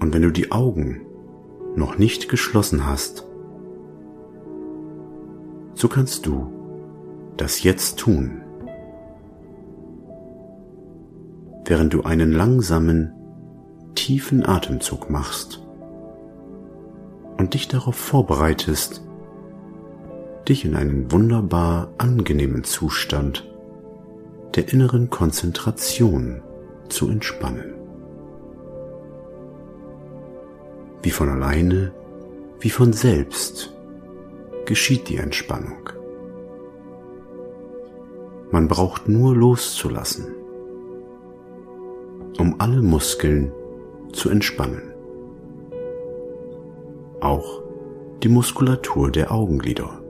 Und wenn du die Augen noch nicht geschlossen hast, so kannst du das jetzt tun, während du einen langsamen, tiefen Atemzug machst und dich darauf vorbereitest, dich in einen wunderbar angenehmen Zustand der inneren Konzentration zu entspannen. Wie von alleine, wie von selbst geschieht die Entspannung. Man braucht nur loszulassen, um alle Muskeln zu entspannen. Auch die Muskulatur der Augenlider.